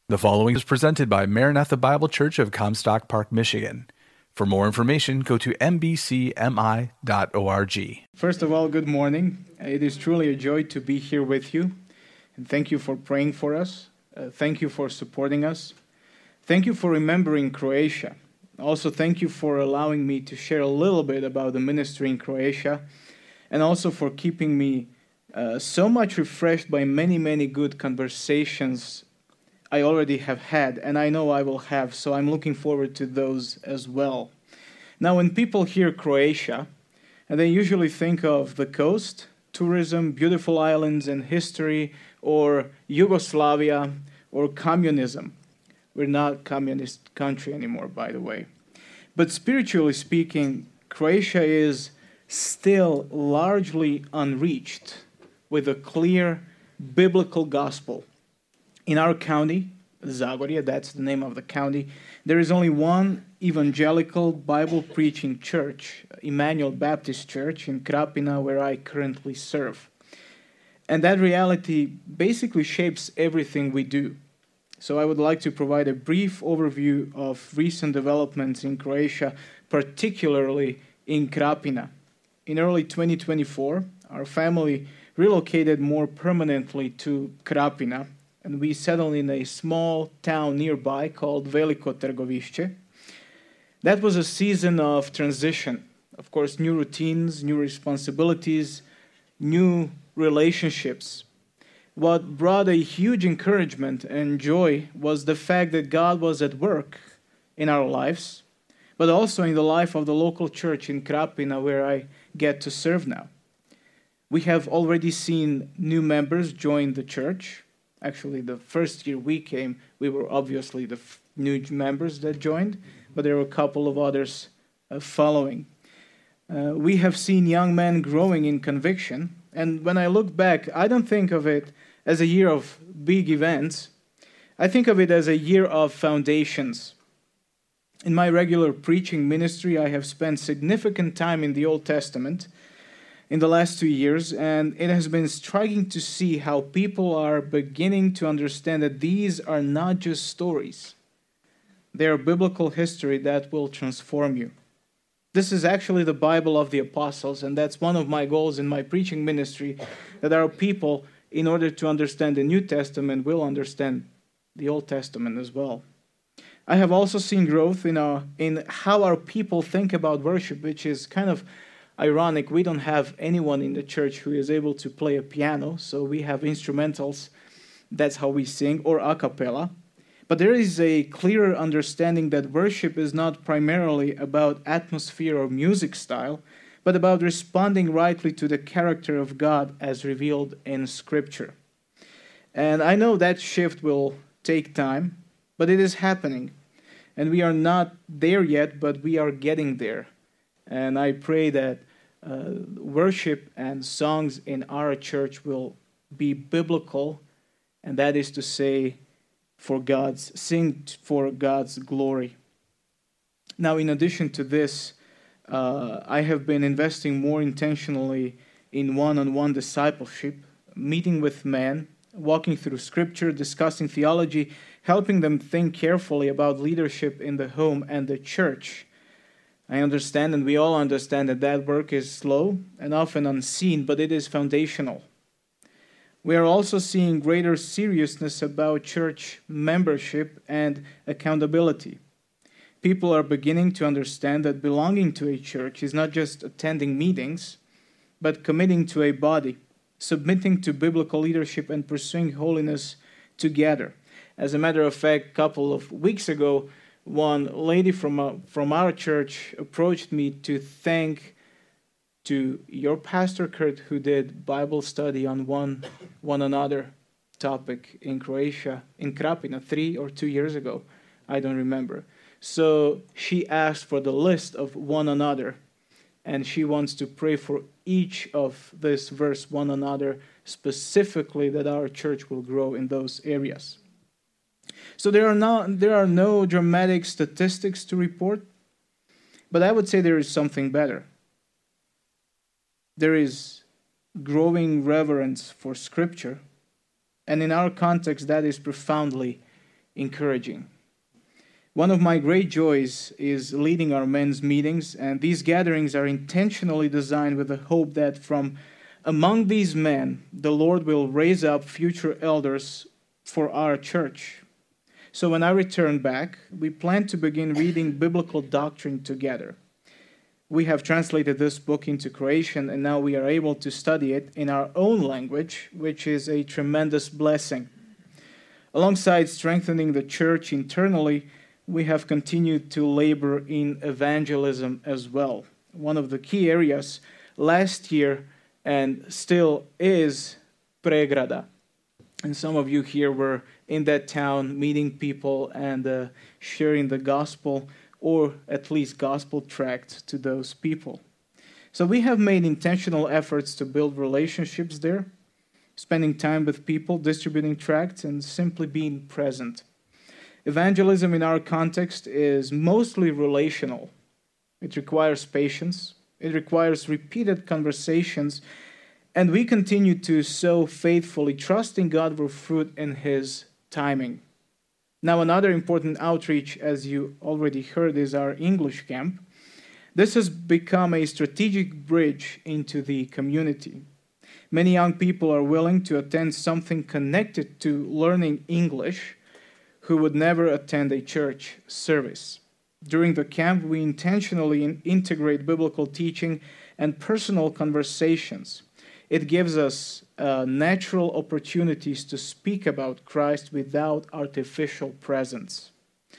The following is presented by Maranatha Bible Church of Comstock Park, Michigan. For more information, go to mbcmi.org. First of all, good morning. It is truly a joy to be here with you. And thank you for praying for us. Thank you for supporting us. Thank you for remembering Croatia. Also, thank you for allowing me to share a little bit about the ministry in Croatia. And also for keeping me so much refreshed by many good conversations I already have had, and I know I will have, so I'm looking forward to those as well. Now, when people hear Croatia, they usually think of the coast, tourism, beautiful islands and history, or Yugoslavia, or communism. We're not a communist country anymore, by the way. But spiritually speaking, Croatia is still largely unreached with a clear biblical gospel. In our county, Zagorje, that's the name of the county, there is only one evangelical Bible-preaching church, Emmanuel Baptist Church in Krapina, where I currently serve. And that reality basically shapes everything we do. So I would like to provide a brief overview of recent developments in Croatia, particularly in Krapina. In early 2024, our family relocated more permanently to Krapina, and we settled in a small town nearby called Veliko Trgovišće. That was a season of transition. Of course, new routines, new responsibilities, new relationships. What brought a huge encouragement and joy was the fact that God was at work in our lives, but also in the life of the local church in Krapina, where I get to serve now. We have already seen new members join the church. Actually, the first year we came, we were obviously the new members that joined, but there were a couple of others following. We have seen young men growing in conviction, and when I look back, I don't think of it as a year of big events. I think of it as a year of foundations. In my regular preaching ministry, I have spent significant time in the Old Testament in the last 2 years, and it has been striking to see how people are beginning to understand that these are not just stories. They are biblical history that will transform you. This is actually the Bible of the apostles, and that's one of my goals in my preaching ministry, that our people, in order to understand the New Testament, will understand the Old Testament as well. I have also seen growth in how our people think about worship, which is kind of ironic. We don't have anyone in the church who is able to play a piano, so we have instrumentals. That's how we sing, or a cappella. But there is a clearer understanding that worship is not primarily about atmosphere or music style, but about responding rightly to the character of God as revealed in Scripture. And I know that shift will take time, but it is happening. And we are not there yet, but we are getting there. And I pray that worship and songs in our church will be biblical, and that is to say, sing for God's glory. Now, in addition to this, I have been investing more intentionally in one-on-one discipleship, meeting with men, walking through Scripture, discussing theology, helping them think carefully about leadership in the home and the church. I understand, and we all understand, that work is slow and often unseen, but it is foundational. We are also seeing greater seriousness about church membership and accountability. People are beginning to understand that belonging to a church is not just attending meetings, but committing to a body, submitting to biblical leadership, and pursuing holiness together. As a matter of fact, a couple of weeks ago, one lady from our church approached me to thank to your pastor, Kurt, who did Bible study on one another topic in Croatia, in Krapina, 3 or 2 years ago. I don't remember. So she asked for the list of one another, and she wants to pray for each of this verse, one another, specifically that our church will grow in those areas. So there are no dramatic statistics to report, but I would say there is something better. There is growing reverence for Scripture, and in our context, that is profoundly encouraging. One of my great joys is leading our men's meetings, and these gatherings are intentionally designed with the hope that from among these men, the Lord will raise up future elders for our church. So when I return back, we plan to begin reading biblical doctrine together. We have translated this book into Croatian, and now we are able to study it in our own language, which is a tremendous blessing. Alongside strengthening the church internally, we have continued to labor in evangelism as well. One of the key areas last year and still is Pregrada. And some of you here were in that town meeting people and sharing the gospel, or at least gospel tract to those people. So we have made intentional efforts to build relationships there, spending time with people, distributing tracts, and simply being present. Evangelism in our context is mostly relational. It requires patience. It requires repeated conversations. And we continue to sow faithfully, trusting God for fruit in His timing. Now, another important outreach, as you already heard, is our English camp. This has become a strategic bridge into the community. Many young people are willing to attend something connected to learning English who would never attend a church service. During the camp, we intentionally integrate biblical teaching and personal conversations. It gives us natural opportunities to speak about Christ without artificial presence.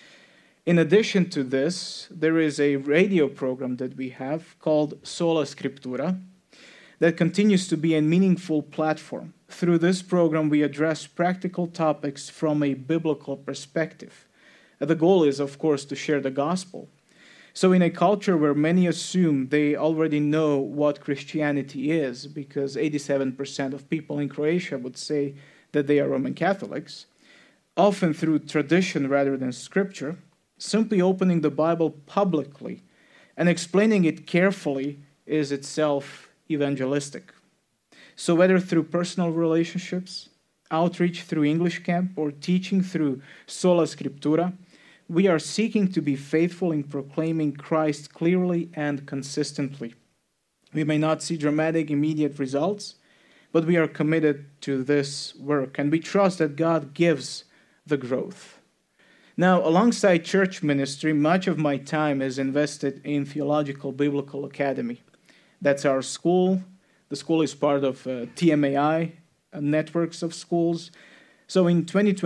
In addition to this, there is a radio program that we have called Sola Scriptura that continues to be a meaningful platform. Through this program, we address practical topics from a biblical perspective. The goal is, of course, to share the gospel. So in a culture where many assume they already know what Christianity is, because 87% of people in Croatia would say that they are Roman Catholics, often through tradition rather than scripture, simply opening the Bible publicly and explaining it carefully is itself evangelistic. So whether through personal relationships, outreach through English camp, or teaching through Sola Scriptura, we are seeking to be faithful in proclaiming Christ clearly and consistently. We may not see dramatic, immediate results, but we are committed to this work, and we trust that God gives the growth. Now, alongside church ministry, much of my time is invested in Theological Biblical Academy. That's our school. The school is part of TMAI, networks of schools. So in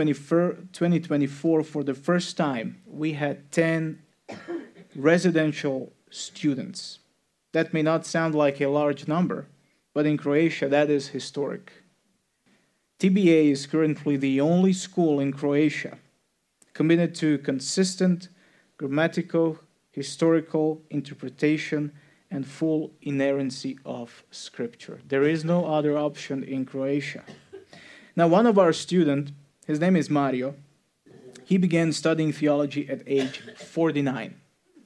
2024, for the first time, we had 10 residential students. That may not sound like a large number, but in Croatia, that is historic. TBA is currently the only school in Croatia committed to consistent grammatical, historical interpretation and full inerrancy of Scripture. There is no other option in Croatia. Now, one of our students, his name is Mario, he began studying theology at age 49.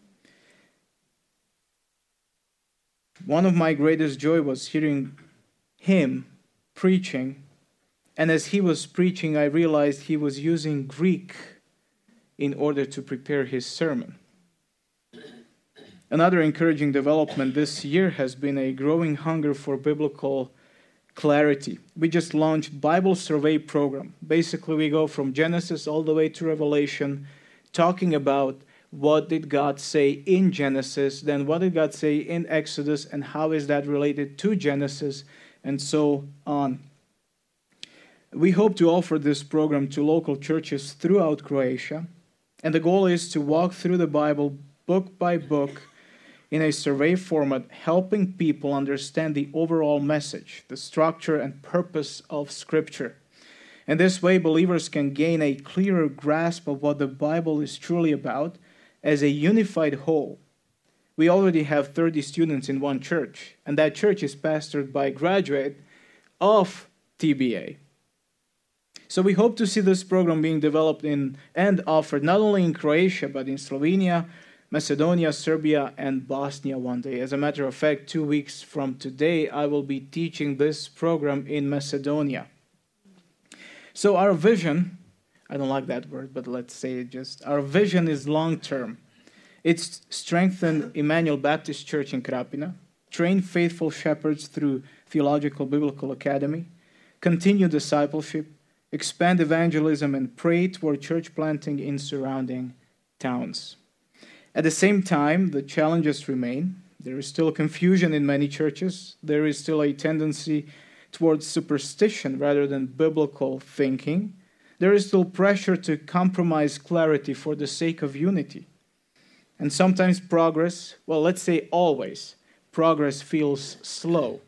One of my greatest joy was hearing him preaching, and as he was preaching, I realized he was using Greek in order to prepare his sermon. Another encouraging development this year has been a growing hunger for biblical clarity. We just launched Bible Survey program. Basically, we go from Genesis all the way to Revelation, talking about what did God say in Genesis, then what did God say in Exodus, and how is that related to Genesis, and so on. We hope to offer this program to local churches throughout Croatia, and the goal is to walk through the Bible book by book in a survey format, helping people understand the overall message, the structure and purpose of Scripture. And this way, believers can gain a clearer grasp of what the Bible is truly about as a unified whole. We already have 30 students in one church, and that church is pastored by a graduate of TBA. So we hope to see this program being developed and offered not only in Croatia, but in Slovenia, Macedonia, Serbia, and Bosnia one day. As a matter of fact, 2 weeks from today, I will be teaching this program in Macedonia. So our vision I don't like that word, but let's say it just, our vision is long-term. It's strengthen Emmanuel Baptist Church in Krapina, train faithful shepherds through Theological Biblical Academy, continue discipleship, expand evangelism, and pray toward church planting in surrounding towns. At the same time, the challenges remain. There is still confusion in many churches. There is still a tendency towards superstition rather than biblical thinking. There is still pressure to compromise clarity for the sake of unity. And sometimes progress, well, let's say always, progress feels slow.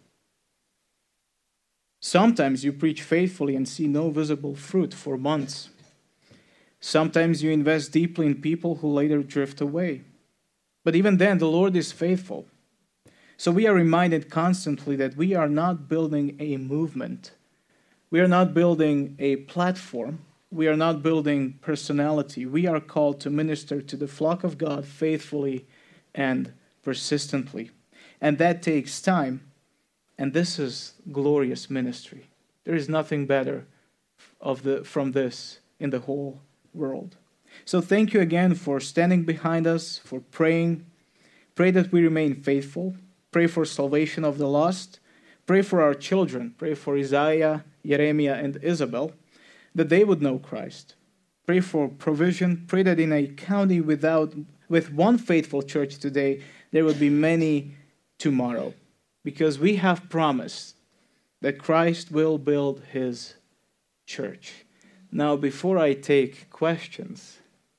Sometimes you preach faithfully and see no visible fruit for months. Sometimes you invest deeply in people who later drift away. But even then, the Lord is faithful. So we are reminded constantly that we are not building a movement. We are not building a platform. We are not building personality. We are called to minister to the flock of God faithfully and persistently. And that takes time. And this is glorious ministry. There is nothing better from this in the whole world. So thank you again for standing behind us, for praying. Pray that we remain faithful. Pray for salvation of the lost. Pray for our children. Pray for Isaiah, Jeremiah, and Isabel, that they would know Christ. Pray for provision. Pray that in a county with one faithful church today, there will be many tomorrow. Because we have promised that Christ will build his church. Now, before I take questions,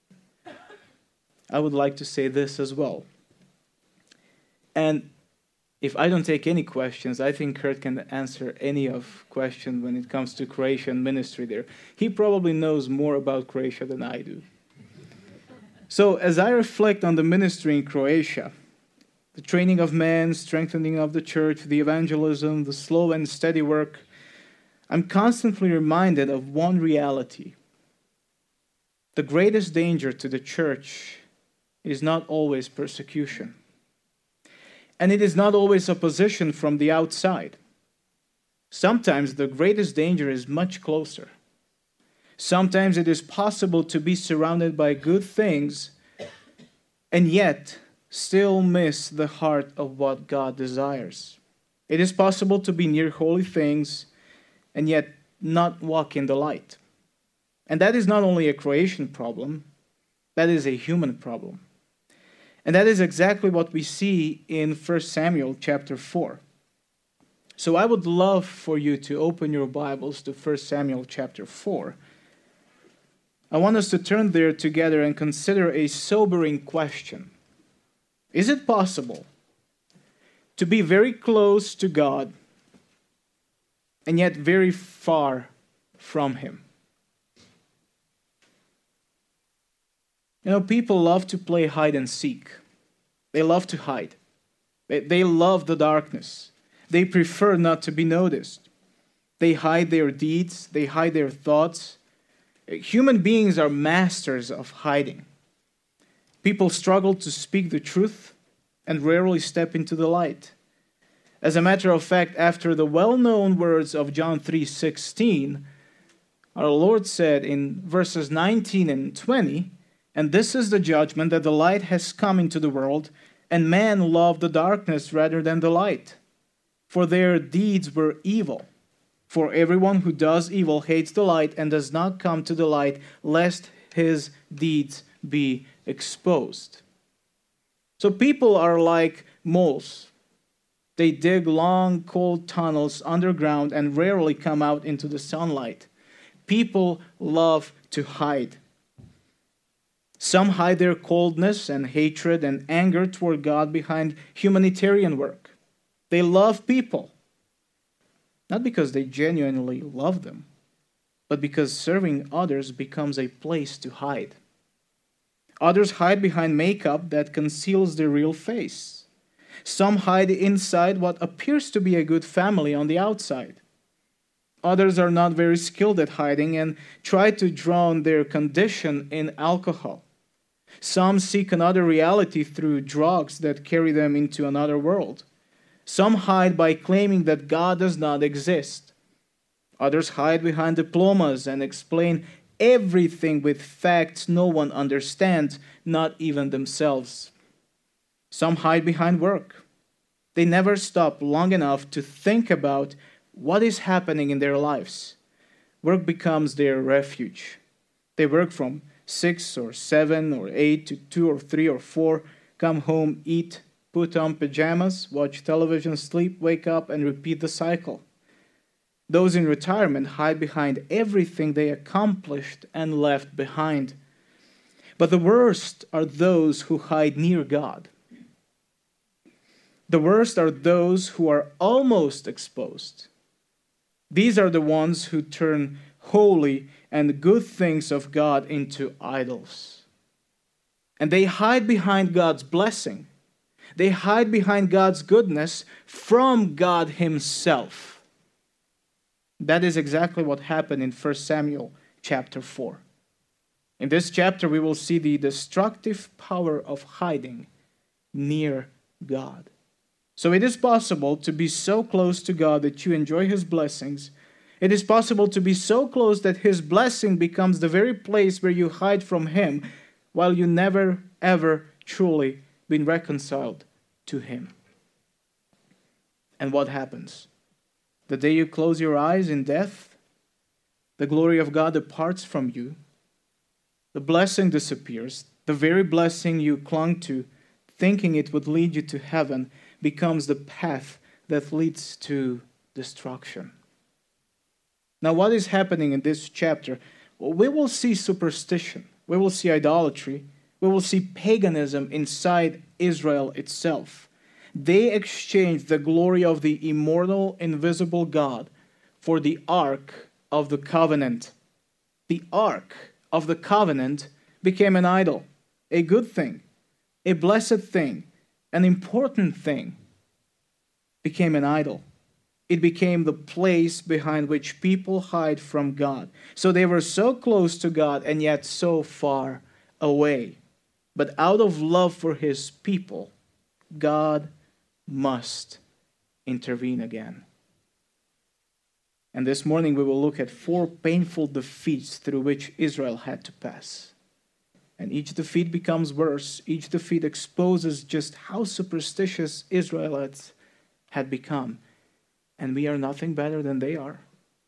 I would like to say this as well. And if I don't take any questions, I think Kurt can answer any of questions when it comes to Croatia and ministry there. He probably knows more about Croatia than I do. So as I reflect on the ministry in Croatia, the training of men, strengthening of the church, the evangelism, the slow and steady work, I'm constantly reminded of one reality. The greatest danger to the church is not always persecution. And it is not always opposition from the outside. Sometimes the greatest danger is much closer. Sometimes it is possible to be surrounded by good things and yet still miss the heart of what God desires. It is possible to be near holy things and yet not walk in the light. And that is not only a Croatian problem, that is a human problem. And that is exactly what we see in 1 Samuel chapter 4. So I would love for you to open your Bibles to 1 Samuel chapter 4. I want us to turn there together and consider a sobering question. Is it possible to be very close to God and yet very far from him? You know, people love to play hide and seek. They love to hide. They love the darkness. They prefer not to be noticed. They hide their deeds. They hide their thoughts. Human beings are masters of hiding. People struggle to speak the truth and rarely step into the light. As a matter of fact, after the well-known words of John 3:16, our Lord said in verses 19 and 20, "And this is the judgment, that the light has come into the world, and man loved the darkness rather than the light, for their deeds were evil. For everyone who does evil hates the light and does not come to the light, lest his deeds be exposed." So people are like moles. They dig long, cold tunnels underground and rarely come out into the sunlight. People love to hide. Some hide their coldness and hatred and anger toward God behind humanitarian work. They love people, not because they genuinely love them, but because serving others becomes a place to hide. Others hide behind makeup that conceals their real face. Some hide inside what appears to be a good family on the outside. Others are not very skilled at hiding and try to drown their condition in alcohol. Some seek another reality through drugs that carry them into another world. Some hide by claiming that God does not exist. Others hide behind diplomas and explain everything with facts no one understands, not even themselves. Some hide behind work. They never stop long enough to think about what is happening in their lives. Work becomes their refuge. They work from 6 or 7 or 8 to 2 or 3 or 4, come home, eat, put on pajamas, watch television, sleep, wake up, and repeat the cycle. Those in retirement hide behind everything they accomplished and left behind. But the worst are those who hide near God. The worst are those who are almost exposed. These are the ones who turn holy and good things of God into idols. And they hide behind God's blessing. They hide behind God's goodness from God Himself. That is exactly what happened in 1 Samuel chapter 4. In this chapter, we will see the destructive power of hiding near God. So it is possible to be so close to God that you enjoy His blessings. It is possible to be so close that His blessing becomes the very place where you hide from Him, while you never, ever truly been reconciled to Him. And what happens? The day you close your eyes in death, the glory of God departs from you. The blessing disappears. The very blessing you clung to, thinking it would lead you to heaven, becomes the path that leads to destruction. Now, what is happening in this chapter? Well, we will see superstition. We will see idolatry. We will see paganism inside Israel itself. They exchanged the glory of the immortal, invisible God for the Ark of the Covenant. The Ark of the Covenant became an idol, a good thing, a blessed thing, an important thing, became an idol. It became the place behind which people hide from God. So they were so close to God and yet so far away. But out of love for His people, God must intervene again. And this morning we will look at 4 painful defeats through which Israel had to pass. And each defeat becomes worse. Each defeat exposes just how superstitious Israelites had become. And we are nothing better than they are.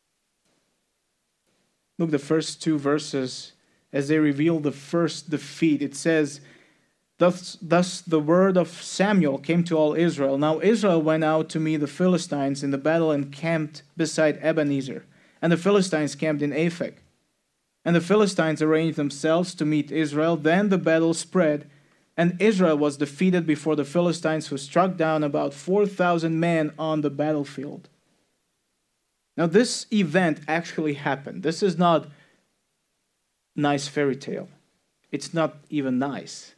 Look, the first 2 verses, as they reveal the first defeat, it says, Thus the word of Samuel came to all Israel. Now Israel went out to meet the Philistines in the battle and camped beside Ebenezer. And the Philistines camped in Aphek. And the Philistines arranged themselves to meet Israel. Then the battle spread, and Israel was defeated before the Philistines, who struck down about 4,000 men on the battlefield. Now this event actually happened. This is not nice fairy tale. It's not even nice.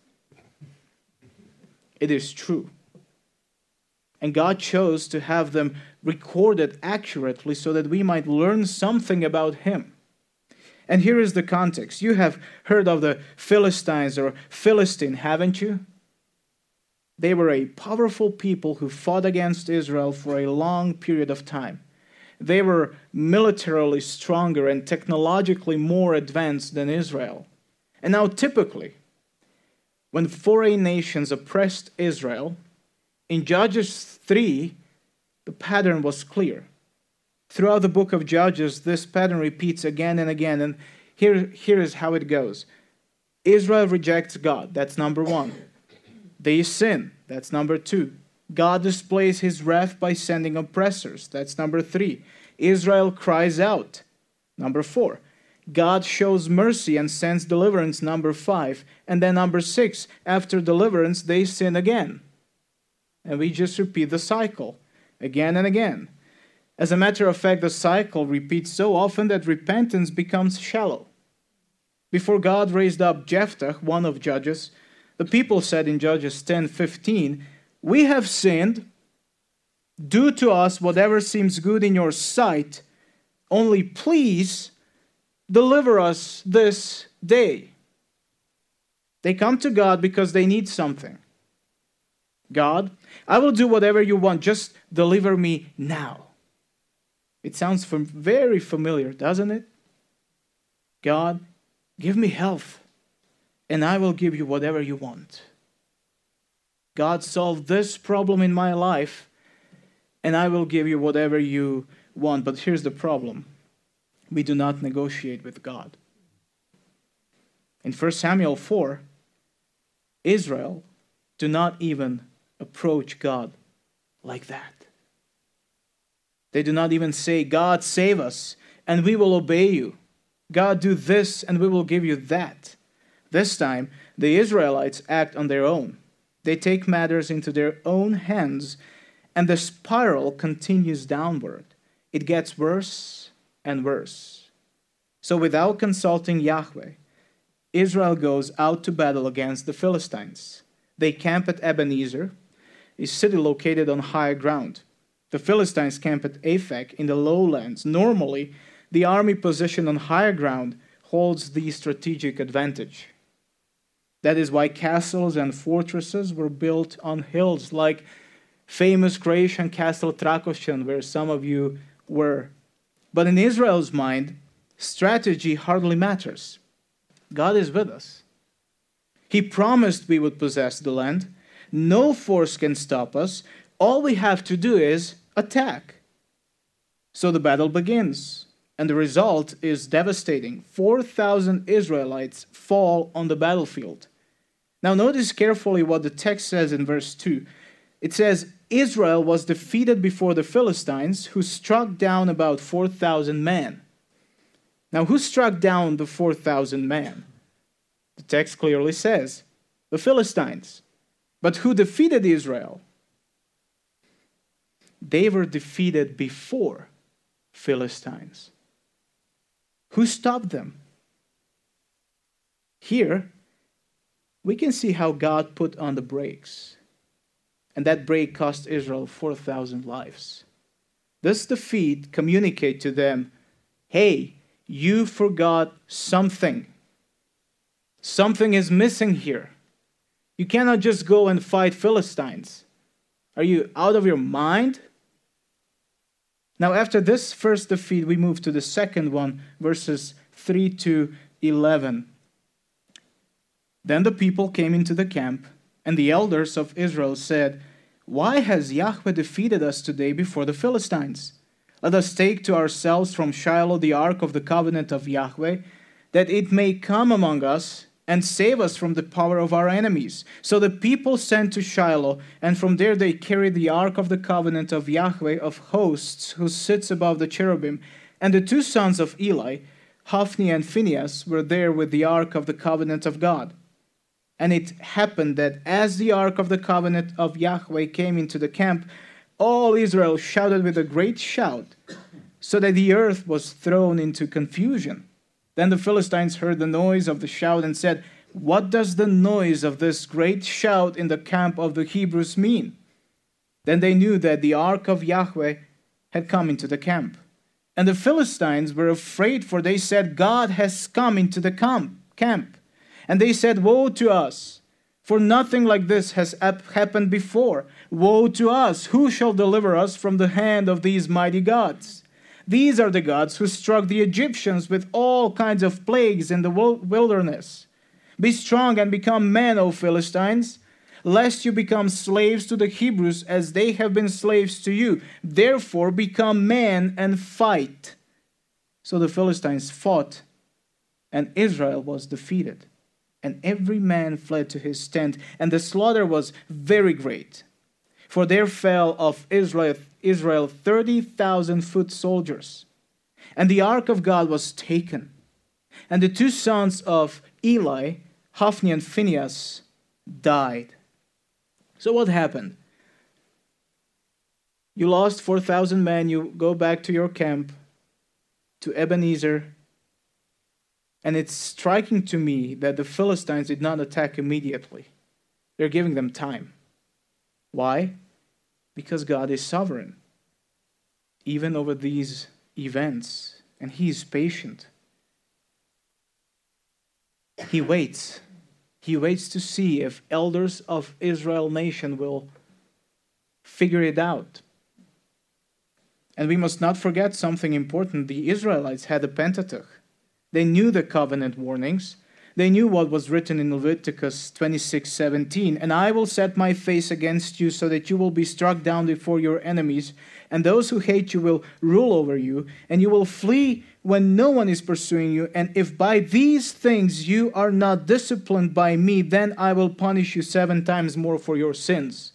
It is true. And God chose to have them recorded accurately so that we might learn something about Him. And here is the context. You have heard of the Philistines or Philistine, haven't you? They were a powerful people who fought against Israel for a long period of time. They were militarily stronger and technologically more advanced than Israel. And now typically, when foreign nations oppressed Israel, in Judges 3, the pattern was clear. Throughout the book of Judges, this pattern repeats again and again. And here is how it goes. Israel rejects God. That's number 1. They sin. That's number 2. God displays His wrath by sending oppressors. That's number 3. Israel cries out. Number 4. God shows mercy and sends deliverance. Number 5. And then number 6. After deliverance, they sin again. And we just repeat the cycle again and again. As a matter of fact, the cycle repeats so often that repentance becomes shallow. Before God raised up Jephthah, one of Judges, the people said in Judges 10:15, "We have sinned. Do to us whatever seems good in your sight. Only please deliver us this day." They come to God because they need something. God, I will do whatever you want. Just deliver me now. It sounds very familiar, doesn't it? God, give me health, and I will give you whatever you want. God, solve this problem in my life, and I will give you whatever you want. But here's the problem. We do not negotiate with God. In 1 Samuel 4, Israel do not even approach God like that. They do not even say, God, save us, and we will obey you. God, do this, and we will give you that. This time, the Israelites act on their own. They take matters into their own hands, and the spiral continues downward. It gets worse and worse. So without consulting Yahweh, Israel goes out to battle against the Philistines. They camp at Ebenezer, a city located on high ground. The Philistines camp at Aphek in the lowlands. Normally, the army position on higher ground holds the strategic advantage. That is why castles and fortresses were built on hills, like famous Croatian castle Trakošćan, where some of you were. But in Israel's mind, strategy hardly matters. God is with us. He promised we would possess the land. No force can stop us. All we have to do is attack. So the battle begins, and the result is devastating. 4,000 Israelites fall on the battlefield. Now notice carefully what the text says in verse 2. It says, Israel was defeated before the Philistines, who struck down about 4,000 men. Now who struck down the 4,000 men? The text clearly says, the Philistines. But who defeated Israel? They were defeated before Philistines. Who stopped them? Here, we can see how God put on the brakes. And that break cost Israel 4,000 lives. This defeat communicates to them, hey, you forgot something. Something is missing here. You cannot just go and fight Philistines. Are you out of your mind? Now, after this first defeat, we move to the second one, verses 3 to 11. Then the people came into the camp, and the elders of Israel said, why has Yahweh defeated us today before the Philistines? Let us take to ourselves from Shiloh the ark of the covenant of Yahweh, that it may come among us and save us from the power of our enemies. So the people sent to Shiloh, and from there they carried the ark of the covenant of Yahweh of hosts, who sits above the cherubim. And the two sons of Eli, Hophni and Phinehas, were there with the ark of the covenant of God. And it happened that as the ark of the covenant of Yahweh came into the camp, all Israel shouted with a great shout, so that the earth was thrown into confusion. Then the Philistines heard the noise of the shout and said, what does the noise of this great shout in the camp of the Hebrews mean? Then they knew that the ark of Yahweh had come into the camp. And the Philistines were afraid, for they said, God has come into the camp. And they said, woe to us, for nothing like this has happened before. Woe to us! Who shall deliver us from the hand of these mighty gods? These are the gods who struck the Egyptians with all kinds of plagues in the wilderness. Be strong and become men, O Philistines, lest you become slaves to the Hebrews as they have been slaves to you. Therefore become men and fight. So the Philistines fought, and Israel was defeated. And every man fled to his tent, and the slaughter was very great. For there fell of Israel 30,000 foot soldiers. And the ark of God was taken. And the two sons of Eli, Hophni and Phinehas, died. So what happened? You lost 4,000 men, you go back to your camp, to Ebenezer. And it's striking to me that the Philistines did not attack immediately. They're giving them time. Why? Because God is sovereign, even over these events, and He is patient. He waits. He waits to see if elders of Israel nation will figure it out. And we must not forget something important. The Israelites had a Pentateuch. They knew the covenant warnings. They knew what was written in Leviticus 26:17, "And I will set my face against you so that you will be struck down before your enemies, and those who hate you will rule over you, and you will flee when no one is pursuing you. And if by these things you are not disciplined by me, then I will punish you 7 times more for your sins."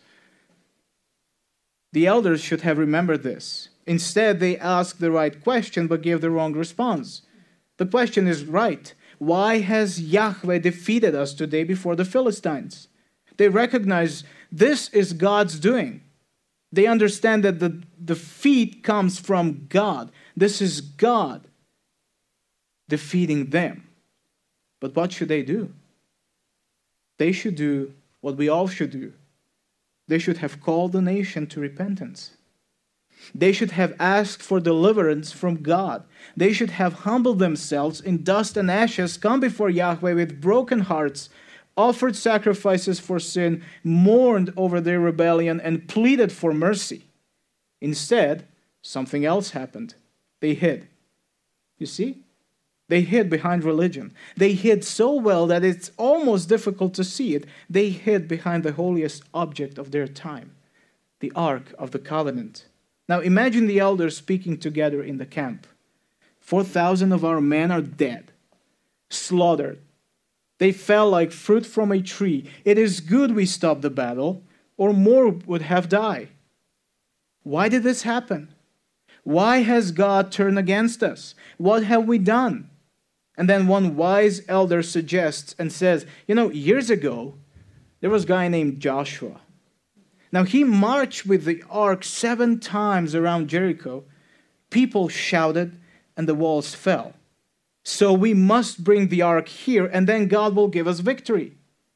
The elders should have remembered this. Instead, they asked the right question but gave the wrong response. The question is right. Why has Yahweh defeated us today before the Philistines? They recognize this is God's doing. They understand that the defeat comes from God. This is God defeating them. But what should they do? They should do what we all should do. They should have called the nation to repentance. They should have asked for deliverance from God. They should have humbled themselves in dust and ashes, come before Yahweh with broken hearts, offered sacrifices for sin, mourned over their rebellion, and pleaded for mercy. Instead, something else happened. They hid. You see? They hid behind religion. They hid so well that it's almost difficult to see it. They hid behind the holiest object of their time, the Ark of the Covenant. Now imagine the elders speaking together in the camp. 4,000 of our men are dead, slaughtered. They fell like fruit from a tree. It is good we stopped the battle, or more would have died. Why did this happen? Why has God turned against us? What have we done? And then one wise elder suggests and says, years ago, there was a guy named Joshua. Now, he marched with the ark 7 times around Jericho. People shouted, and the walls fell. So we must bring the ark here, and then God will give us victory.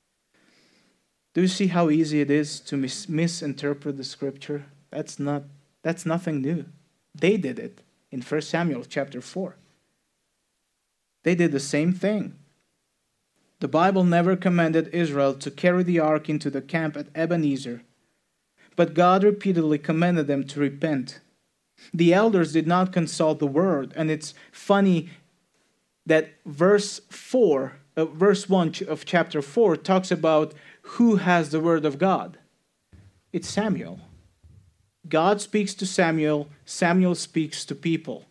Do you see how easy it is to misinterpret the scripture? That's nothing new. They did it in 1 Samuel chapter 4. They did the same thing. The Bible never commanded Israel to carry the ark into the camp at Ebenezer, but God repeatedly commanded them to repent. The elders did not consult the word, and it's funny that verse 1 of chapter 4 talks about who has the word of God. It's Samuel. God speaks to Samuel, Samuel speaks to people.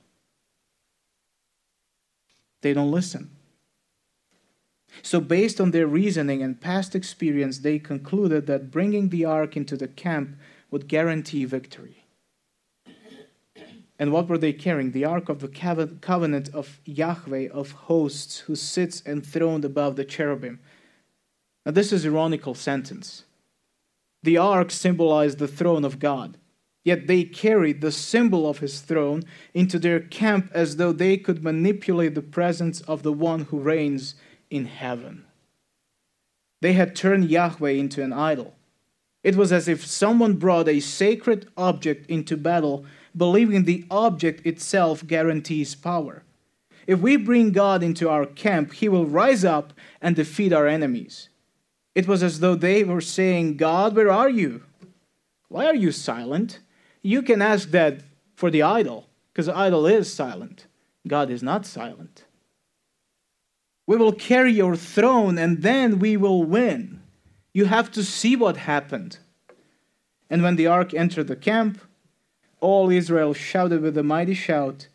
They don't listen. So based on their reasoning and past experience, they concluded that bringing the ark into the camp would guarantee victory. And what were they carrying? The ark of the covenant of Yahweh of hosts, who sits enthroned above the cherubim. Now this is an ironical sentence. The ark symbolized the throne of God. Yet they carried the symbol of his throne into their camp as though they could manipulate the presence of the one who reigns in heaven. They had turned Yahweh into an idol. It was as if someone brought a sacred object into battle, believing the object itself guarantees power. If we bring God into our camp, he will rise up and defeat our enemies. It was as though they were saying, "God, where are you? Why are you silent?" You can ask that for the idol, because the idol is silent. God is not silent. We will carry your throne, and then we will win. You have to see what happened. And when the ark entered the camp, all Israel shouted with a mighty shout.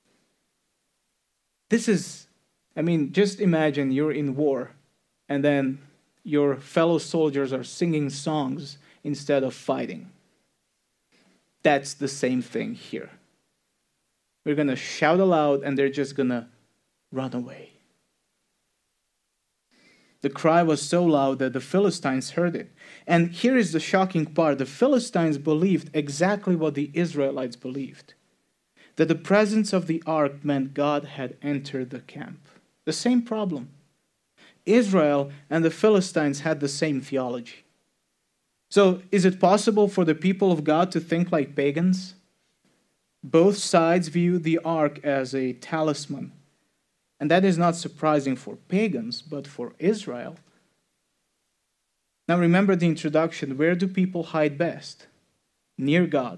Just imagine you're in war, and then your fellow soldiers are singing songs instead of fighting. That's the same thing here. We're going to shout aloud, and they're just going to run away. The cry was so loud that the Philistines heard it. And here is the shocking part. The Philistines believed exactly what the Israelites believed. That the presence of the ark meant God had entered the camp. The same problem. Israel and the Philistines had the same theology. So, is it possible for the people of God to think like pagans? Both sides view the ark as a talisman. And that is not surprising for pagans, but for Israel. Now remember the introduction. Where do people hide best? Near God,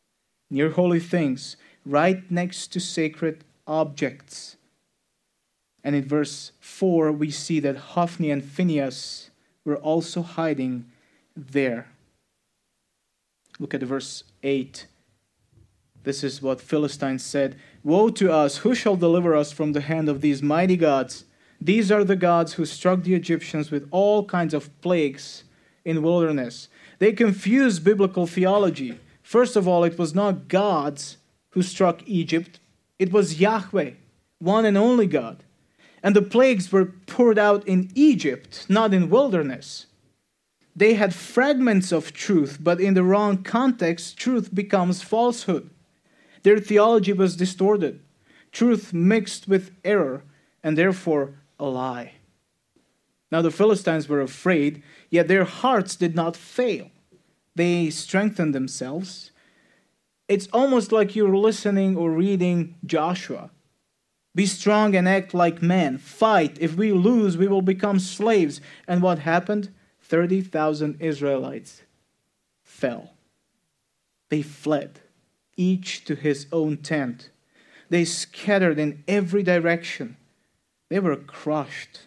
near holy things, right next to sacred objects. And in verse 4, we see that Hophni and Phinehas were also hiding there. Look at verse 8. This is what Philistines said. Woe to us! Who shall deliver us from the hand of these mighty gods? These are the gods who struck the Egyptians with all kinds of plagues in wilderness. They confuse biblical theology. First of all, it was not gods who struck Egypt. It was Yahweh, one and only God. And the plagues were poured out in Egypt, not in wilderness. They had fragments of truth, but in the wrong context, truth becomes falsehood. Their theology was distorted. Truth mixed with error, and therefore a lie. Now the Philistines were afraid, yet their hearts did not fail. They strengthened themselves. It's almost like you're listening or reading Joshua. Be strong and act like men. Fight. If we lose, we will become slaves. And what happened? 30,000 Israelites fell. They fled, each to his own tent. They scattered in every direction. They were crushed.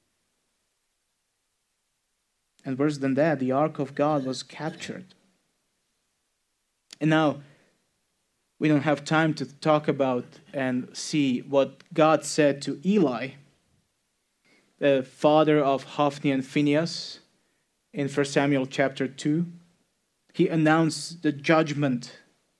And worse than that, the ark of God was captured. And now, we don't have time to talk about and see what God said to Eli, the father of Hophni and Phinehas, in 1 Samuel chapter 2. He announced the judgment.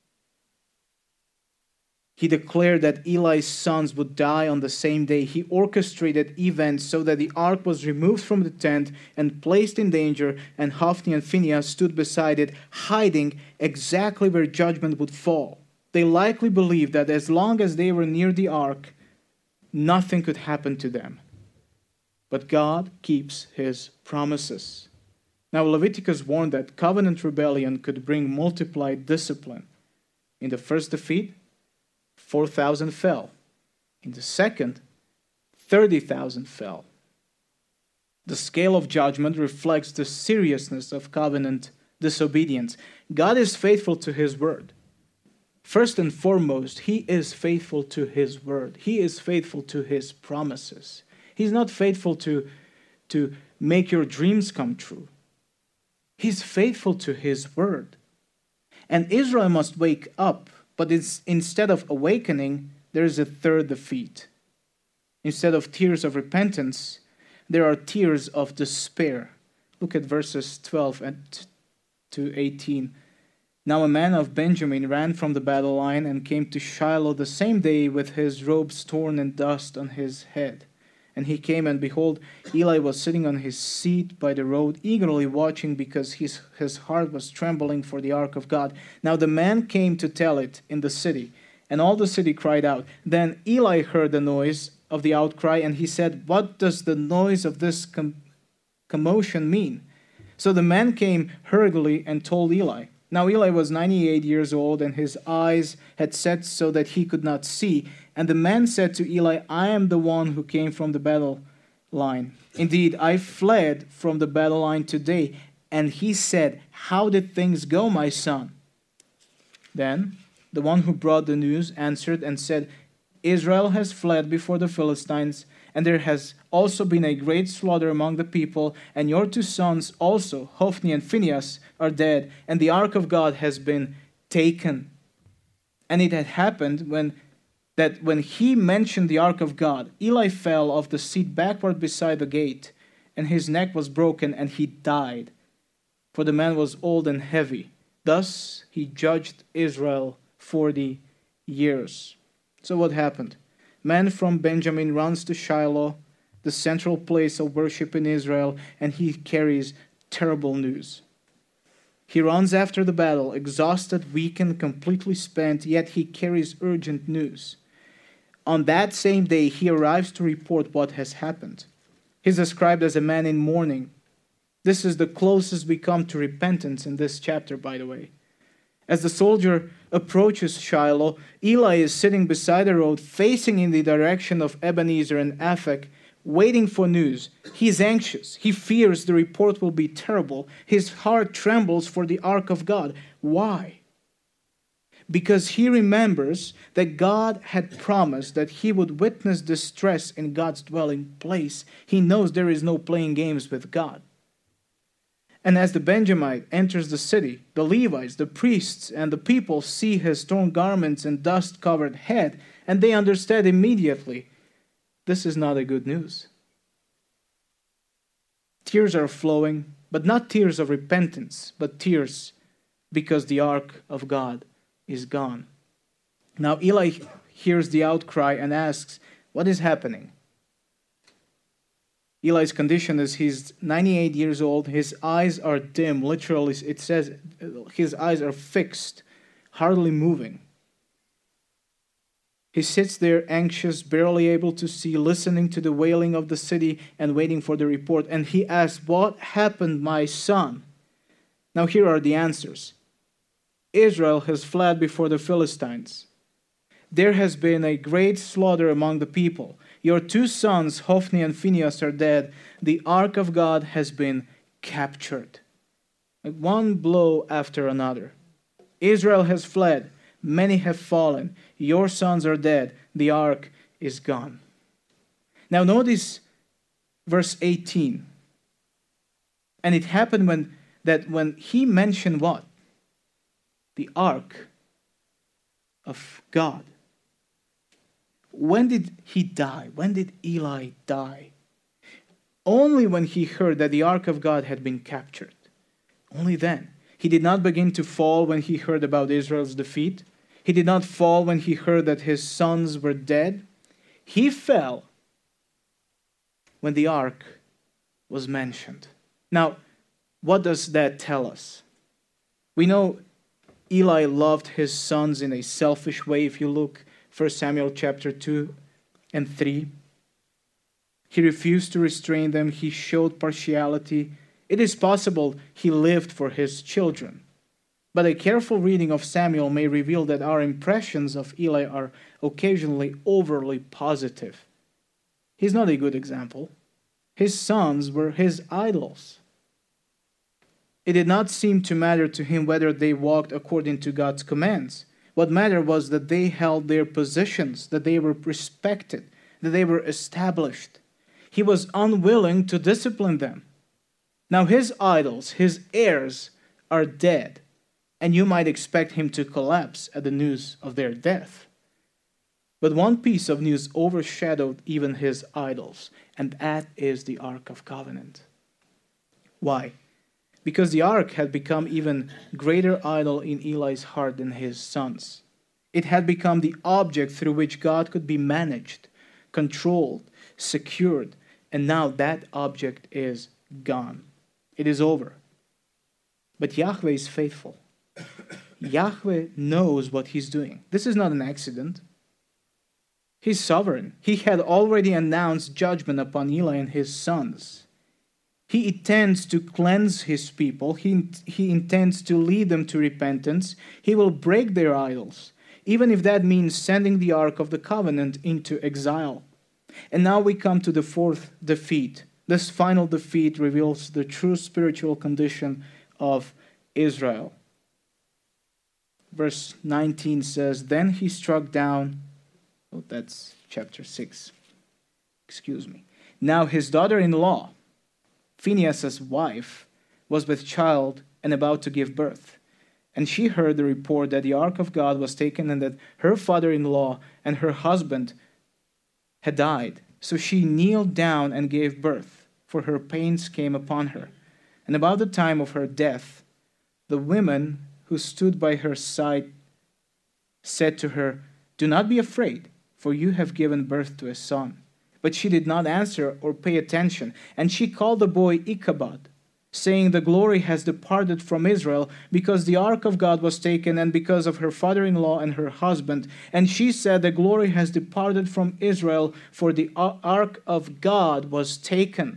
He declared that Eli's sons would die on the same day. He orchestrated events so that the ark was removed from the tent and placed in danger, and Hophni and Phinehas stood beside it, hiding exactly where judgment would fall. They likely believed that as long as they were near the ark, nothing could happen to them. But God keeps his promises. Now, Leviticus warned that covenant rebellion could bring multiplied discipline. In the first defeat, 4,000 fell. In the second, 30,000 fell. The scale of judgment reflects the seriousness of covenant disobedience. God is faithful to his word. First and foremost, he is faithful to his word. He is faithful to his promises. He's not faithful to make your dreams come true. He's faithful to his word. And Israel must wake up, but instead of awakening, there is a third defeat. Instead of tears of repentance, there are tears of despair. Look at verses 12 to 18. Now a man of Benjamin ran from the battle line and came to Shiloh the same day with his robes torn and dust on his head. And he came, and behold, Eli was sitting on his seat by the road, eagerly watching, because his heart was trembling for the ark of God. Now the man came to tell it in the city, and all the city cried out. Then Eli heard the noise of the outcry, and he said, "What does the noise of this commotion mean?" So the man came hurriedly and told Eli. Now Eli was 98 years old, and his eyes had set so that he could not see. And the man said to Eli, "I am the one who came from the battle line. Indeed, I fled from the battle line today." And he said, "How did things go, my son?" Then the one who brought the news answered and said, "Israel has fled before the Philistines, and there has also been a great slaughter among the people, and your two sons also, Hophni and Phinehas, are dead, and the ark of God has been taken." And it had happened when he mentioned the ark of God, Eli fell off the seat backward beside the gate, and his neck was broken, and he died. For the man was old and heavy. Thus he judged Israel 40 years. So what happened? Man from Benjamin runs to Shiloh, the central place of worship in Israel, and he carries terrible news. He runs after the battle, exhausted, weakened, completely spent, yet he carries urgent news. On that same day, he arrives to report what has happened. He's described as a man in mourning. This is the closest we come to repentance in this chapter, by the way. As the soldier approaches Shiloh, Eli is sitting beside the road, facing in the direction of Ebenezer and Aphek, waiting for news. He's anxious. He fears the report will be terrible. His heart trembles for the ark of God. Why? because he remembers that God had promised that he would witness distress in God's dwelling place. He knows there is no playing games with God. And as the Benjamite enters the city, the Levites, the priests, and the people see his torn garments and dust-covered head, and they understand immediately, this is not a good news. Tears are flowing, but not tears of repentance, but tears because the ark of God is gone. Now Eli hears the outcry and asks, what is happening? Eli's condition is he's 98 years old, his eyes are dim, literally it says his eyes are fixed, hardly moving. He sits there anxious, barely able to see, listening to the wailing of the city and waiting for the report. And he asks, what happened, my son? Now here are the answers. Israel has fled before the Philistines. There has been a great slaughter among the people. Your two sons, Hophni and Phinehas, are dead. The ark of God has been captured. Like one blow after another. Israel has fled. Many have fallen. Your sons are dead. The ark is gone. Now notice verse 18. And it happened when he mentioned what? The ark of God. When did he die? When did Eli die? Only when he heard that the ark of God had been captured. Only then. He did not begin to fall when he heard about Israel's defeat. He did not fall when he heard that his sons were dead. He fell when the ark was mentioned. Now, what does that tell us? We know Eli loved his sons in a selfish way. If you look 1 Samuel chapter 2 and 3. He refused to restrain them. He showed partiality. It is possible he lived for his children. But a careful reading of Samuel may reveal that our impressions of Eli are occasionally overly positive. He's not a good example. His sons were his idols. It did not seem to matter to him whether they walked according to God's commands. What mattered was that they held their positions, that they were respected, that they were established. He was unwilling to discipline them. Now his idols, his heirs, are dead, and you might expect him to collapse at the news of their death. But one piece of news overshadowed even his idols, and that is the Ark of Covenant. Why? Because the ark had become even greater idol in Eli's heart than his sons. It had become the object through which God could be managed, controlled, secured, and now that object is gone. It is over. But Yahweh is faithful. Yahweh knows what he's doing. This is not an accident. He's sovereign. He had already announced judgment upon Eli and his sons. He intends to cleanse his people. He intends to lead them to repentance. He will break their idols, even if that means sending the Ark of the Covenant into exile. And now we come to the fourth defeat. This final defeat reveals the true spiritual condition of Israel. Verse 19 says, Then he struck down, that's chapter 6. Now his daughter-in-law, Phinehas' wife, was with child and about to give birth. And she heard the report that the ark of God was taken and that her father-in-law and her husband had died. So she kneeled down and gave birth, for her pains came upon her. And about the time of her death, the women who stood by her side said to her, Do not be afraid, for you have given birth to a son. But she did not answer or pay attention, and she called the boy Ichabod, saying, The glory has departed from Israel, because the ark of God was taken, and because of her father-in-law and her husband. And she said, The glory has departed from Israel, for the ark of God was taken.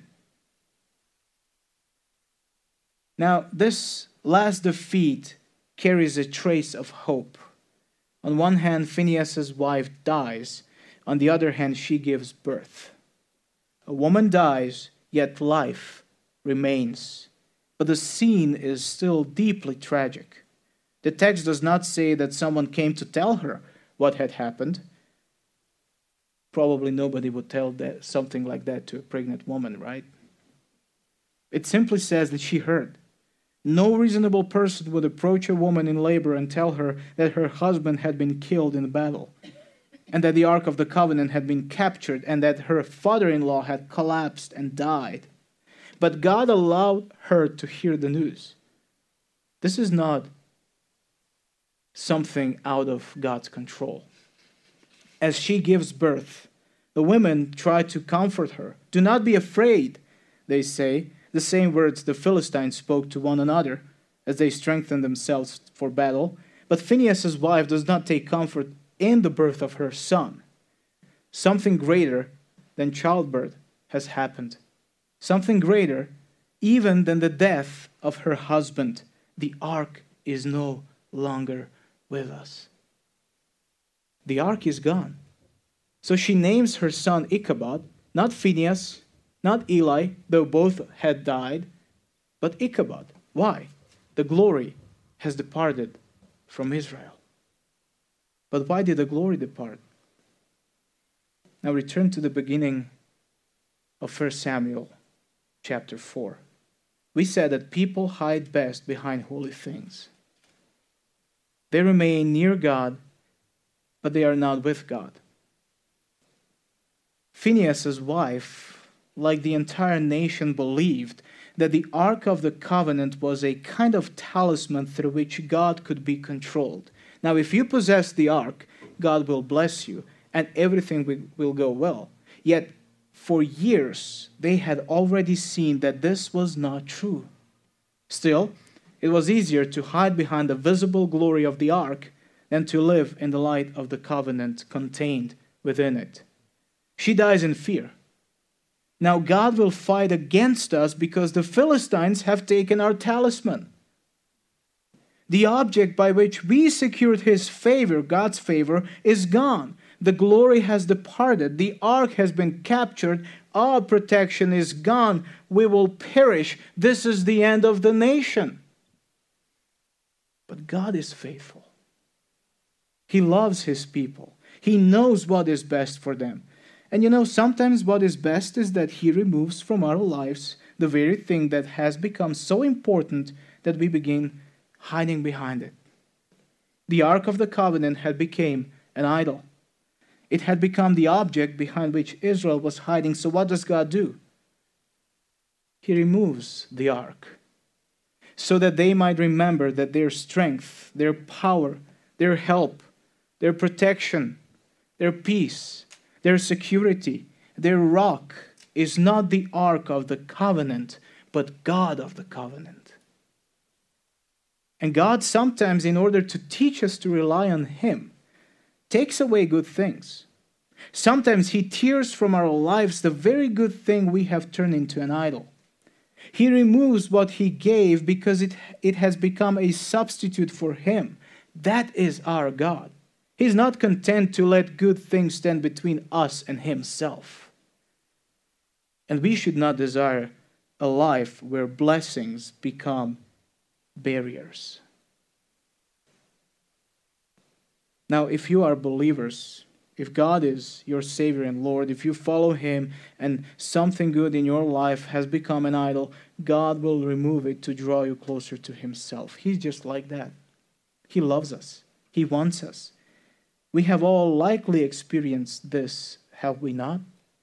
Now, this last defeat carries a trace of hope. On one hand, Phinehas' wife dies. On the other hand, she gives birth. A woman dies, yet life remains. But the scene is still deeply tragic. The text does not say that someone came to tell her what had happened. Probably nobody would tell something like that to a pregnant woman, right? It simply says that she heard. No reasonable person would approach a woman in labor and tell her that her husband had been killed in battle, and that the Ark of the Covenant had been captured, and that her father-in-law had collapsed and died. But God allowed her to hear the news. This is not something out of God's control. As she gives birth, the women try to comfort her. Do not be afraid, they say, the same words the Philistines spoke to one another as they strengthened themselves for battle. But Phinehas' wife does not take comfort in the birth of her son. Something greater than childbirth has happened. Something greater even than the death of her husband. The ark is no longer with us. The ark is gone. So she names her son Ichabod, not Phinehas, not Eli, though both had died, but Ichabod. Why? The glory has departed from Israel. But why did the glory depart? Now return to the beginning of 1 Samuel chapter 4. We said that people hide best behind holy things. They remain near God, but they are not with God. Phinehas' wife, like the entire nation, believed that the Ark of the Covenant was a kind of talisman through which God could be controlled. Now, if you possess the Ark, God will bless you, and everything will go well. Yet, for years, they had already seen that this was not true. Still, it was easier to hide behind the visible glory of the Ark than to live in the light of the covenant contained within it. She dies in fear. Now God will fight against us because the Philistines have taken our talisman. The object by which we secured His favor, God's favor, is gone. The glory has departed. The ark has been captured. Our protection is gone. We will perish. This is the end of the nation. But God is faithful. He loves His people. He knows what is best for them. And sometimes what is best is that He removes from our lives the very thing that has become so important that we begin hiding behind it. The Ark of the Covenant had become an idol. It had become the object behind which Israel was hiding. So what does God do? He removes the ark so that they might remember that their strength, their power, their help, their protection, their peace, their security, their rock is not the Ark of the Covenant, but God of the Covenant. And God sometimes, in order to teach us to rely on Him, takes away good things. Sometimes He tears from our lives the very good thing we have turned into an idol. He removes what He gave because it has become a substitute for Him. That is our God. He's not content to let good things stand between us and Himself. And we should not desire a life where blessings become barriers. Now, if you are believers, if God is your Savior and Lord, if you follow Him and something good in your life has become an idol, God will remove it to draw you closer to Himself. He's just like that. He loves us. He wants us. We have all likely experienced this, have we not?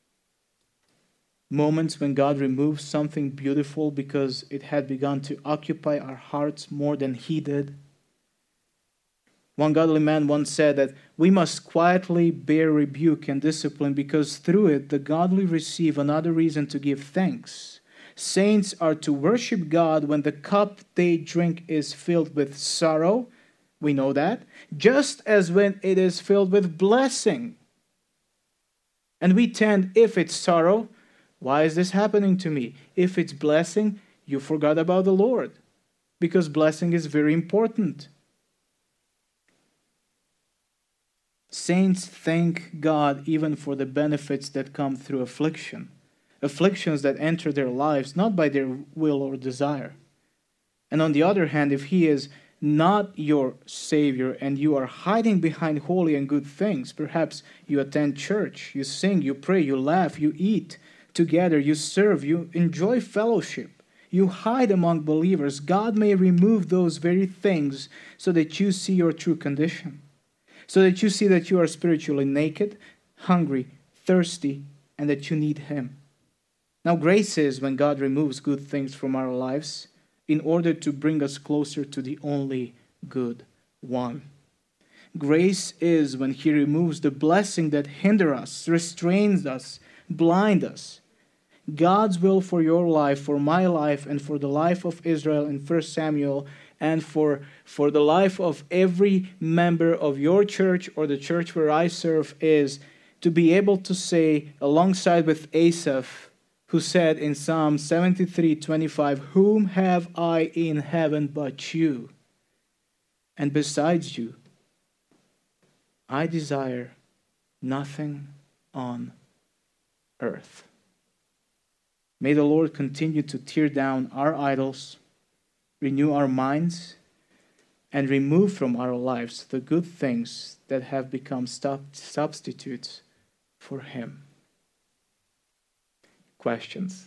Moments when God removes something beautiful because it had begun to occupy our hearts more than He did. One godly man once said that we must quietly bear rebuke and discipline because through it the godly receive another reason to give thanks. Saints are to worship God when the cup they drink is filled with sorrow. We know that. Just as when it is filled with blessing. And we tend, if it's sorrow, why is this happening to me? If it's blessing, you forgot about the Lord. Because blessing is very important. Saints thank God even for the benefits that come through affliction. Afflictions that enter their lives not by their will or desire. And on the other hand, if He is not your Savior, and you are hiding behind holy and good things. Perhaps you attend church, you sing, you pray, you laugh, you eat together, you serve, you enjoy fellowship, you hide among believers. God may remove those very things so that you see your true condition, so that you see that you are spiritually naked, hungry, thirsty, and that you need Him. Now, grace is when God removes good things from our lives in order to bring us closer to the only good one. Grace is when He removes the blessing that hinders us, restrains us, blinds us. God's will for your life, for my life, and for the life of Israel in 1 Samuel, and for the life of every member of your church or the church where I serve, is to be able to say, alongside with Asaph, who said in Psalm 73:25, "Whom have I in heaven but you? And besides you, I desire nothing on earth." May the Lord continue to tear down our idols, renew our minds, and remove from our lives the good things that have become substitutes for Him. Questions?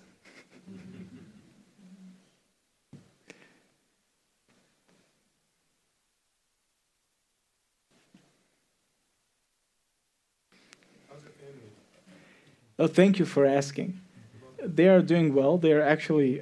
Oh, thank you for asking. They are doing well. They are actually,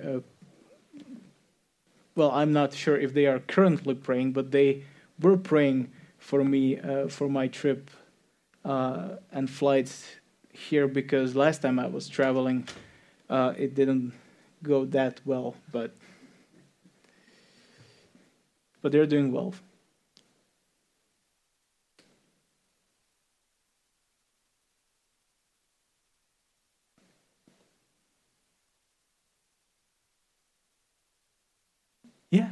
well, I'm not sure if they are currently praying, but they were praying for me for my trip and flights here, because last time I was traveling, it didn't go that well, but they're doing well. Yeah.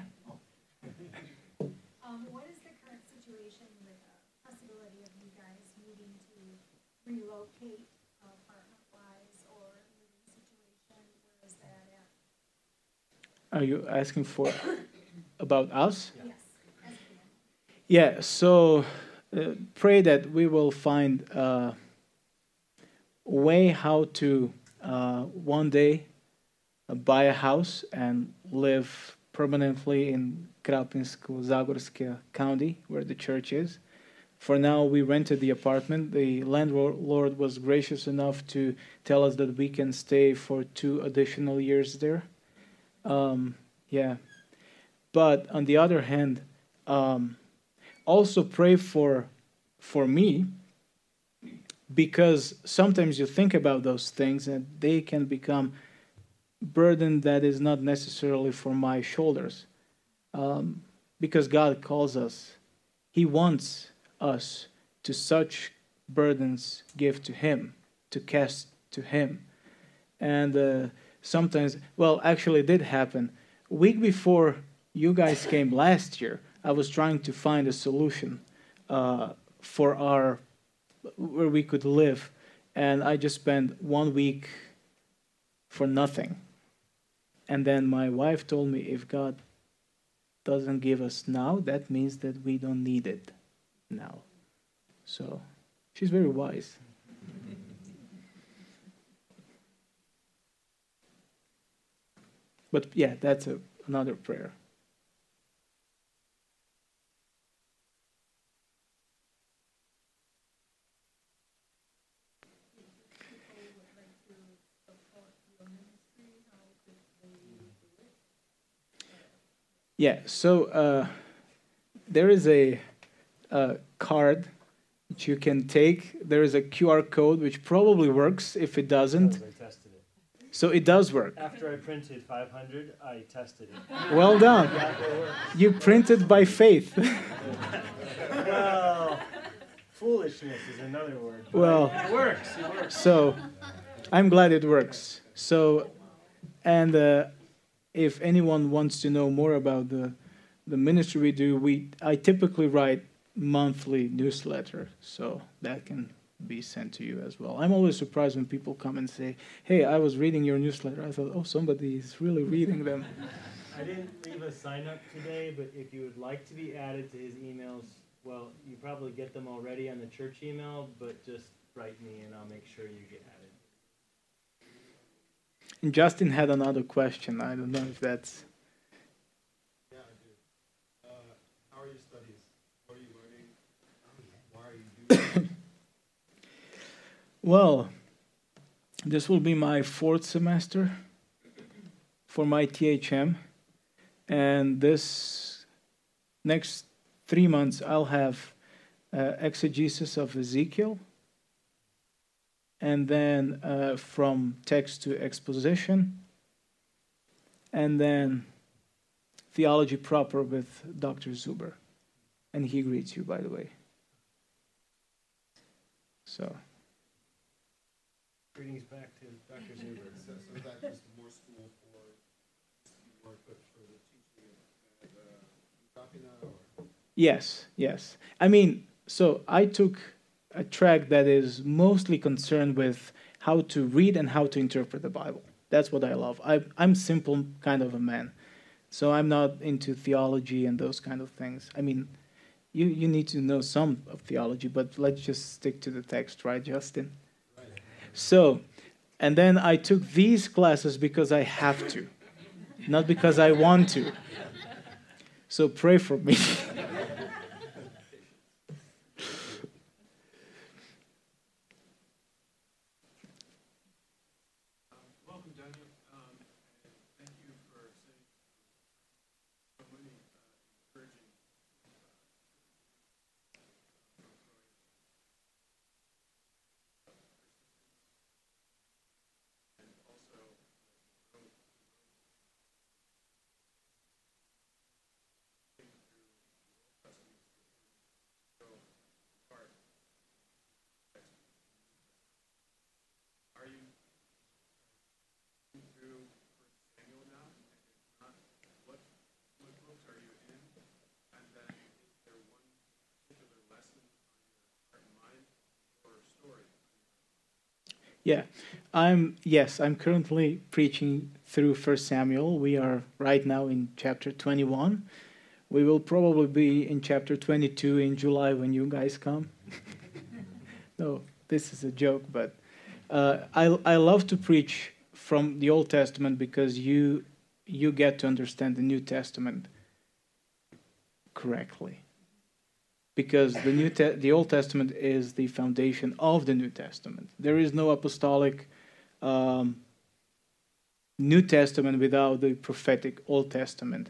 What is the current situation with the possibility of you guys needing to relocate apartment-wise or living situation? Where is that at? Are you asking for about us? Yes. As a man. Yeah, so pray that we will find a way how to one day buy a house and live permanently in Krapinsko-Zagorske County, where the church is. For now, we rented the apartment. The landlord was gracious enough to tell us that we can stay for 2 additional years there. Yeah. But on the other hand, also pray for me, because sometimes you think about those things and they can become burden that is not necessarily for my shoulders. Because God calls us. He wants us to such burdens give to Him, to cast to Him. And sometimes, well, actually it did happen. A week before you guys came last year, I was trying to find a solution for where we could live. And I just spent 1 week for nothing. And then my wife told me, if God doesn't give us now, that means that we don't need it now. So she's very wise. But yeah, that's another prayer. Yeah, so there is a card which you can take. There is a QR code which probably works. If it doesn't, I tested it. So it does work. After I printed 500, I tested it. Well done. You printed by faith. Well, foolishness is another word. Well, it works. It works. So I'm glad it works. So, and if anyone wants to know more about the ministry we do, I typically write monthly newsletter, so that can be sent to you as well. I'm always surprised when people come and say, "Hey, I was reading your newsletter." I thought, "Oh, somebody is really reading them." I didn't leave a sign up today, but if you would like to be added to his emails, well, you probably get them already on the church email, but just write me and I'll make sure you get added. And Justin had another question. I don't know if that's... Yeah, I do. How are your studies? What are you learning? Why are you doing it? Well, this will be my 4th semester for my THM. And this next 3 months, I'll have exegesis of Ezekiel. And then from text to exposition. And then theology proper with Dr. Zuber. And he greets you, by the way. So... Greetings back to Dr. Zuber. So is that just more school for more equipped for the teaching and copying that, or? Yes. I mean, so I took a track that is mostly concerned with how to read and how to interpret the Bible. That's what I love. I'm simple kind of a man. So I'm not into theology and those kind of things. I mean, you need to know some of theology, but let's just stick to the text, right, Justin? So, and then I took these classes because I have to, not because I want to. So pray for me. Welcome, Daniel. And thank you for saying so many encouraging and also are you through First Samuel now? And if not, what books are you in? And then is there one particular lesson on your heart and mind or story? Yeah, I'm currently preaching through 1 Samuel. We are right now in chapter 21. We will probably be in chapter 22 in July when you guys come. No, this is a joke, but I love to preach from the Old Testament because you get to understand the New Testament correctly. Because the Old Testament is the foundation of the New Testament. There is no apostolic New Testament without the prophetic Old Testament.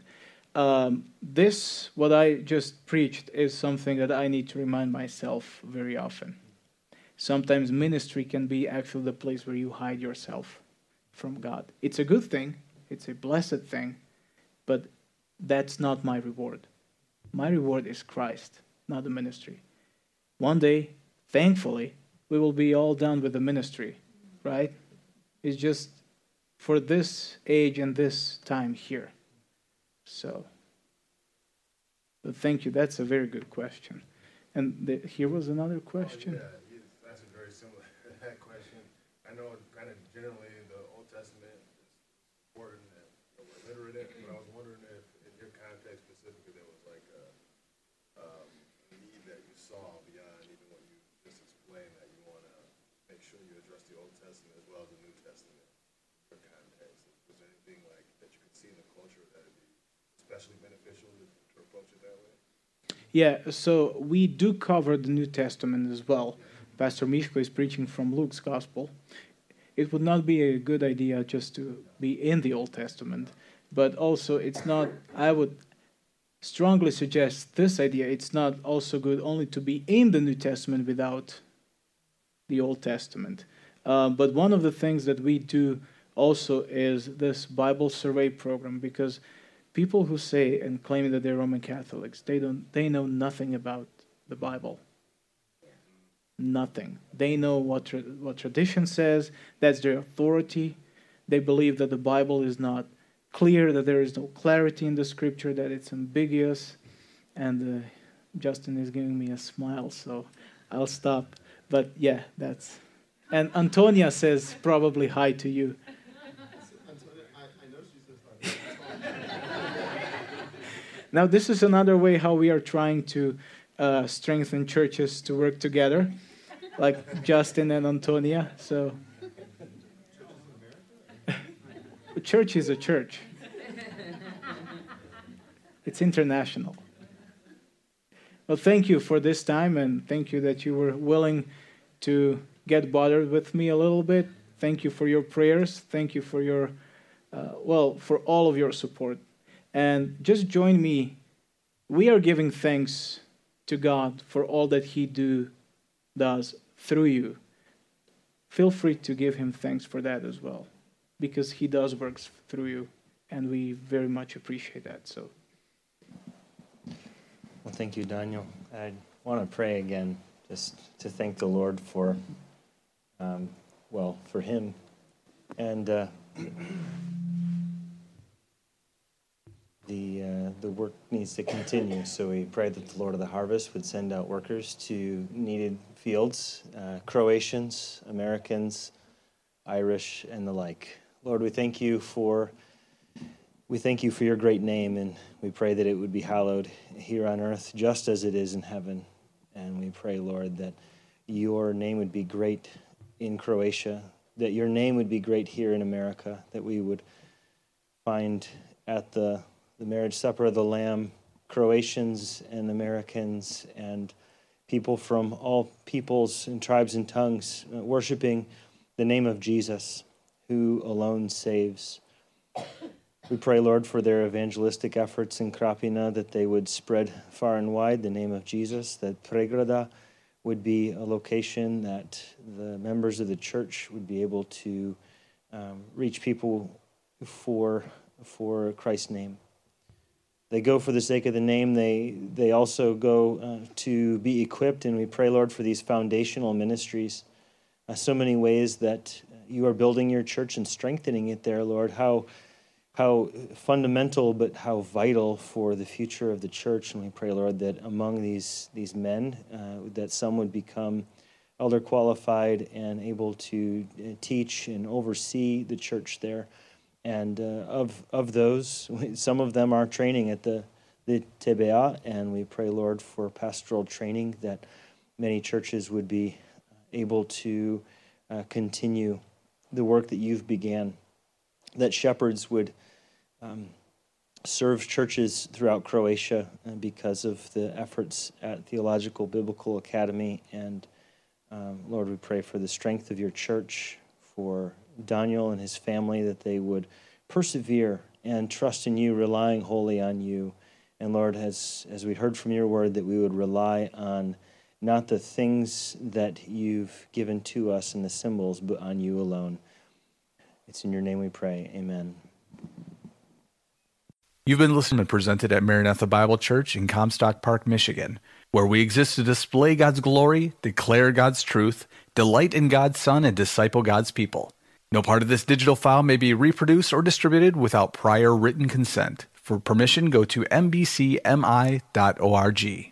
What I just preached is something that I need to remind myself very often. Sometimes ministry can be actually the place where you hide yourself from God. It's a good thing. It's a blessed thing. But that's not my reward. My reward is Christ, not the ministry. One day, thankfully, we will be all done with the ministry, right? It's just for this age and this time here. So, but thank you. That's a very good question. And here was another question. Oh, yeah, that's a very similar that question. I know kind of generally the Old Testament is important and we're literate in it, but I was wondering if in your context specifically there was like a need that you saw beyond even what you just explained that you want to make sure you address the Old Testament as well as the New Testament in your context. Was there anything like that you could see in the culture that would be especially beneficial to approach it that way? Yeah, so we do cover the New Testament as well. Pastor Mishko is preaching from Luke's Gospel. It would not be a good idea just to be in the Old Testament, but also it's not, I would strongly suggest this idea, it's not also good only to be in the New Testament without the Old Testament. But one of the things that we do also is this Bible survey program, because people who say and claim that they're Roman Catholics, they know nothing about the Bible. Nothing. They know what tradition says. That's their authority. They believe that the Bible is not clear, that there is no clarity in the Scripture, that it's ambiguous. And Justin is giving me a smile, so I'll stop. But yeah, that's... And Antonia says probably hi to you. I know she says hi. Now, this is another way how we are trying to strengthen churches to work together, like Justin and Antonia. So, a church is a church. It's international. Well, thank you for this time, and thank you that you were willing to get bothered with me a little bit. Thank you for your prayers. Thank you for your, for all of your support. And just join me. We are giving thanks to God for all that He does through you. Feel free to give Him thanks for that as well, because He does works through you, and we very much appreciate that. So, well, thank you, Daniel. I want to pray again, just to thank the Lord for, for Him, and the work needs to continue. So we pray that the Lord of the harvest would send out workers to needed fields, Croatians, Americans, Irish, and the like. Lord, we thank you for your great name, and we pray that it would be hallowed here on earth just as it is in heaven. And we pray, Lord, that your name would be great in Croatia, that your name would be great here in America, that we would find at the marriage supper of the Lamb Croatians and Americans and people from all peoples and tribes and tongues worshiping the name of Jesus, who alone saves. We pray, Lord, for their evangelistic efforts in Krapina, that they would spread far and wide the name of Jesus, that Pregrada would be a location that the members of the church would be able to reach people for Christ's name. They go for the sake of the name. They also go to be equipped, and we pray, Lord, for these foundational ministries. So many ways that you are building your church and strengthening it there, Lord. How fundamental, but how vital for the future of the church. And we pray, Lord, that among these men, that some would become elder qualified and able to teach and oversee the church there. And of those, some of them are training at the TBA, and we pray, Lord, for pastoral training, that many churches would be able to continue the work that you've began, that shepherds would serve churches throughout Croatia because of the efforts at Theological Biblical Academy. And Lord, we pray for the strength of your church, for Daniel and his family, that they would persevere and trust in you, relying wholly on you. And Lord, as we heard from your word, that we would rely on not the things that you've given to us and the symbols, but on you alone. It's in your name we pray. Amen. You've been listening and presented at Maranatha Bible Church in Comstock Park, Michigan, where we exist to display God's glory, declare God's truth, delight in God's Son, and disciple God's people. No part of this digital file may be reproduced or distributed without prior written consent. For permission, go to mbcmi.org.